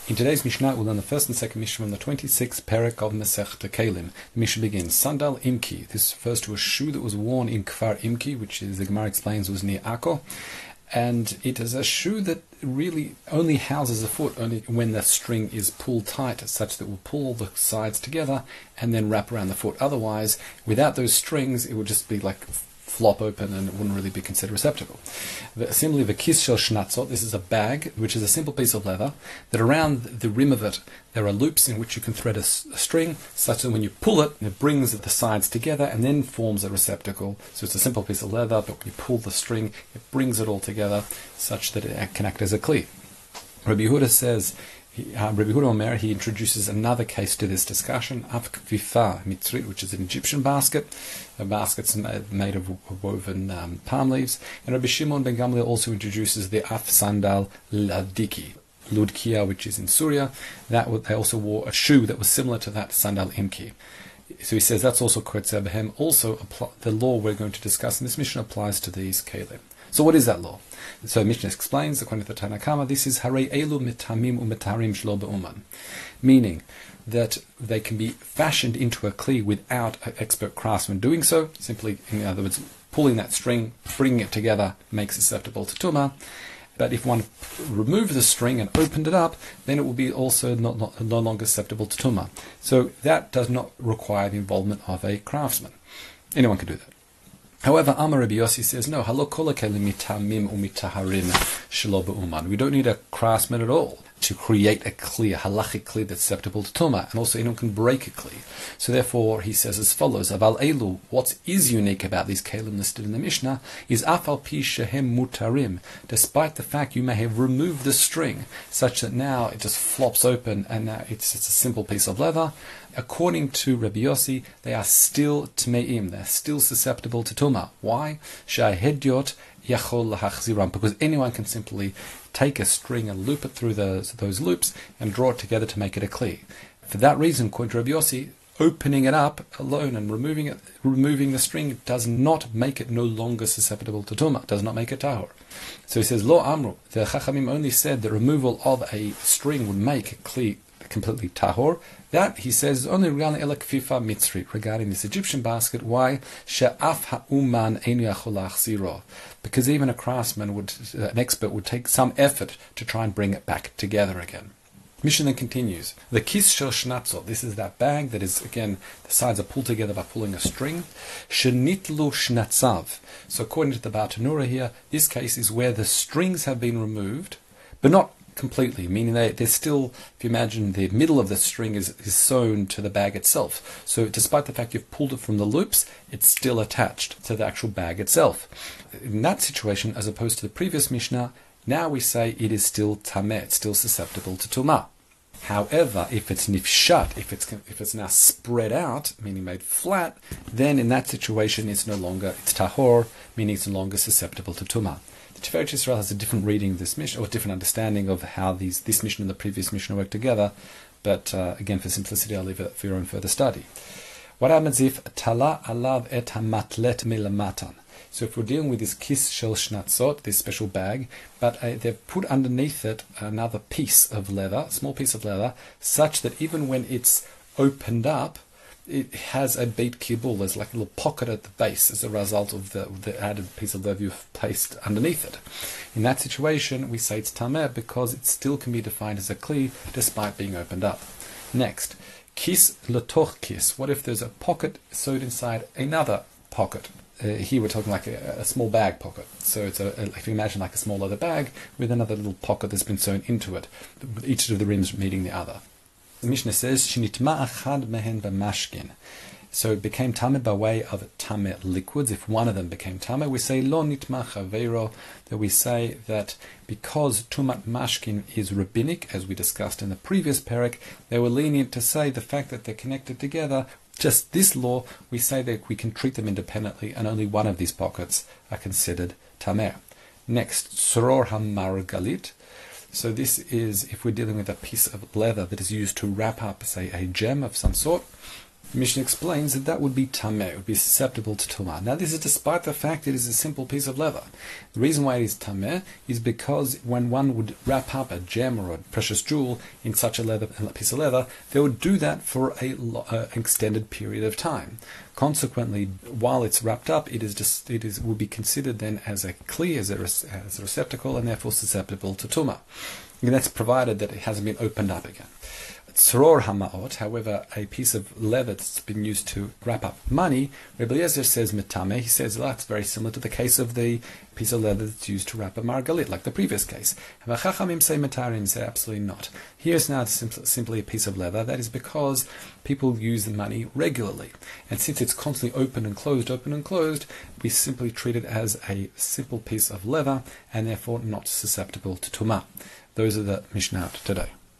In today's Mishnah, we'll learn the first and second Mishnah from the 26th Perek of Masechta Kelim. The Mishnah begins, Sandal Imki. This refers to a shoe that was worn in Kfar Imki, which is, the Gemara explains, was near Akko. And it is a shoe that really only houses the foot only when the string is pulled tight, such that it will pull all the sides together and then wrap around the foot. Otherwise, without those strings, it would just be like flop open and it wouldn't really be considered receptacle. Similarly, the kis shel shnatzot, this is a bag, which is a simple piece of leather, that around the rim of it there are loops in which you can thread a string, such that when you pull it, it brings the sides together and then forms a receptacle. So it's a simple piece of leather, but when you pull the string, it brings it all together, such that it can act as a kli. Rabbi Yehuda says, Rabbi Yehuda Omer, he introduces another case to this discussion, Af Kvifa Mitzrit, which is an Egyptian basket. A basket's made of woven palm leaves. And Rabbi Shimon ben Gamliel also introduces the Af Sandal Ladiki, Ludkia, which is in Syria. They also wore a shoe that was similar to that Sandal Imki. So he says that's also Kotzer Behem. Also, the law we're going to discuss in this mission applies to these kelim. So what is that law? So Mishnah explains, according to the Tanna Kama, this is Harei Elu Mitamim Umetarim Shlo Be'uman, meaning that they can be fashioned into a kli without an expert craftsman doing so. Simply, in other words, pulling that string, bringing it together, makes it susceptible to tumah. But if one removed the string and opened it up, then it will be also no longer susceptible to tumah. So that does not require the involvement of a craftsman. Anyone can do that. However, Amar Rabbi Yossi says, no, halo kol hakelim mitamim umitaharim shelo be'uman. We don't need a craftsman at all to create a kli, a halachic kli that's susceptible to tumah, and also anyone can break a kli. So therefore, he says as follows, Aval elu, what is unique about these kelim listed in the Mishnah is afal pi shehem mutarim, despite the fact you may have removed the string, such that now it just flops open and now it's a simple piece of leather. According to Rabbi Yossi, they are still tmeim, they're still susceptible to tumah. Why? Sha'hediot yachol lahachziram, because anyone can simply take a string and loop it through those loops and draw it together to make it a kli. For that reason, according to Rabbi Yossi, opening it up alone and removing the string does not make it no longer susceptible to tumah, does not make it tahor. So he says, Lo amru, the Chachamim only said that removal of a string would make a kli completely tahor. That, he says, is only regarding elak fifa mitzri, regarding this Egyptian basket. Why? She'af ha'uman einu yachol lachziro, because even a craftsman an expert would take some effort to try and bring it back together again. Mishnah then continues. The kis shel shnatzot, this is that bag that is, again, the sides are pulled together by pulling a string. Shenitlu shnatzav. So according to the Bartanura here, this case is where the strings have been removed, but not completely, meaning they're still, if you imagine, the middle of the string is sewn to the bag itself. So despite the fact you've pulled it from the loops, it's still attached to the actual bag itself. In that situation, as opposed to the previous Mishnah, now we say it is still tameh, it's still susceptible to tumah. However, if it's nifshat, if it's now spread out, meaning made flat, then in that situation it's tahor, meaning it's no longer susceptible to tumah. The Tiferet Yisrael has a different reading of this Mishnah, or a different understanding of how this Mishnah and the previous Mishnah work together, but again, for simplicity, I'll leave it for your own further study. What happens if tala alav et hamatlet milamatan? So if we're dealing with this kis shel shnatzot, this special bag, but they've put underneath it another piece of leather, a small piece of leather, such that even when it's opened up, it has a beit kibul. There's like a little pocket at the base as a result of the added piece of leather you've placed underneath it. In that situation, we say it's tameh because it still can be defined as a kli despite being opened up. Next, kis letoch kis. What if there's a pocket sewed inside another pocket? Here we're talking like a small bag pocket. So it's if you imagine like a small leather bag with another little pocket that's been sewn into it, with each of the rims meeting the other. The Mishnah says, "Shinitma achad mehen b'mashkin." So it became tameh by way of tameh liquids. If one of them became tameh, we say lo nitma chaveiro. That we say that because tumat mashkin is rabbinic, as we discussed in the previous perek, they were lenient to say the fact that they're connected together. Just this law, we say that we can treat them independently, and only one of these pockets are considered tameh. Next, soror hamargalit. So this is if we're dealing with a piece of leather that is used to wrap up, say, a gem of some sort. The Mishnah explains that that would be tameh, it would be susceptible to tumah. Now this is despite the fact it is a simple piece of leather. The reason why it is tameh is because when one would wrap up a gem or a precious jewel in such a piece of leather, they would do that for an extended period of time. Consequently, while it's wrapped up, it will be considered then as a kli, as a receptacle, and therefore susceptible to tumah. And that's provided that it hasn't been opened up again. Tzror hamaot, however, a piece of leather that's been used to wrap up money, Rebbe Eliezer says metame. He says that's very similar to the case of the piece of leather that's used to wrap a margalit, like the previous case. Chachamim say metarim, say absolutely not. Here's now simply a piece of leather. That is because people use the money regularly, and since it's constantly open and closed, we simply treat it as a simple piece of leather, and therefore not susceptible to tumah. Those are the Mishnah today.